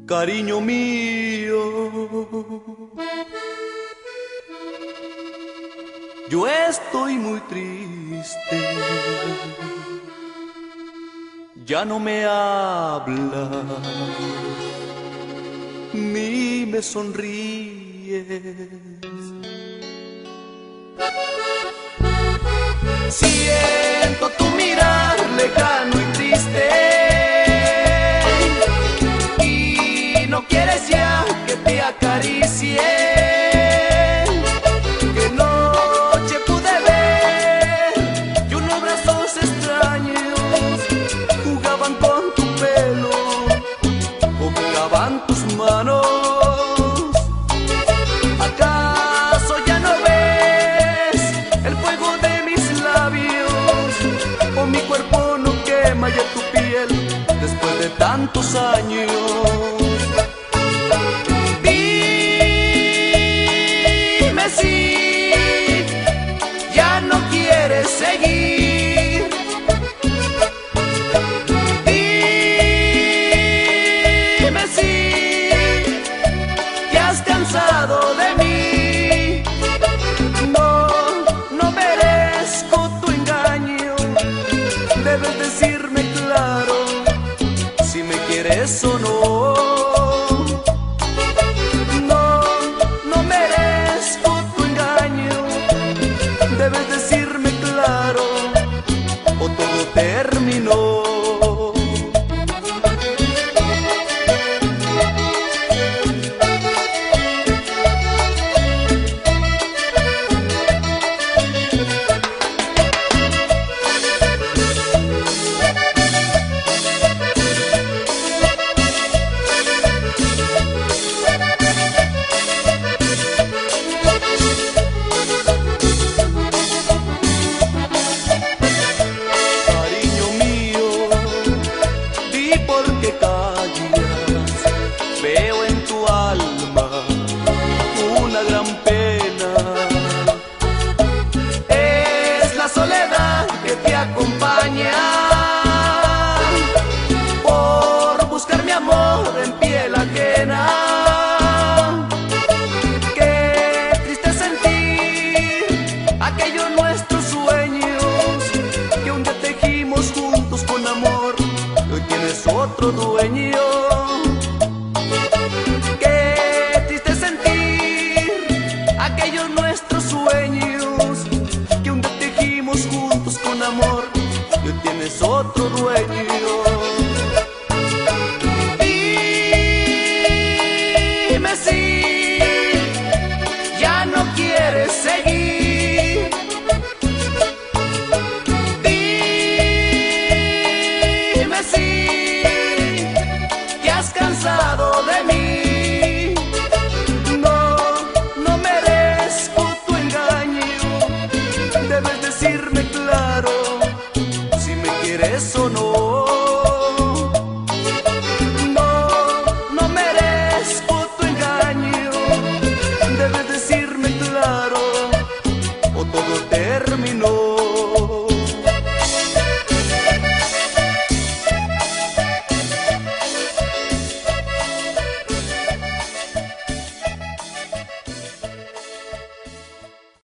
Cariño mío, yo estoy muy triste, ya no me hablas ni me sonríes. Siento tu mirar lejano y triste, y no quieres ya que te acaricie. Que noche pude ver y unos brazos extraños jugaban con tu pelo o jugaban tus manos. ¿Acaso ya no ves el fuego de mis labios? O mi cuerpo no quema ya tu piel después de tantos años. Dime si ya no quieres seguir. Dime si te has cansado de mí. No merezco tu engaño. Debes decirme claro si me quieres o no. No merezco tu engaño. Debes decirme claro o todo terminó. Porque callas, veo en tu alma una gran pena. Es la soledad que te acompaña por buscar mi amor en piel ajena. Qué triste sentir aquellos nuestros sueños que un día tejimos juntos con amor. Hoy tienes otro dueño. Qué triste sentir aquellos nuestros sueños que un día tejimos juntos con amor. Hoy tienes otro dueño. Dime si ya no quieres seguir. Dime si te has cansado de mí. No merezco tu engaño. Debes decirme claro si me quieres o no. No merezco tu engaño. Debes decirme claro o todo terminó.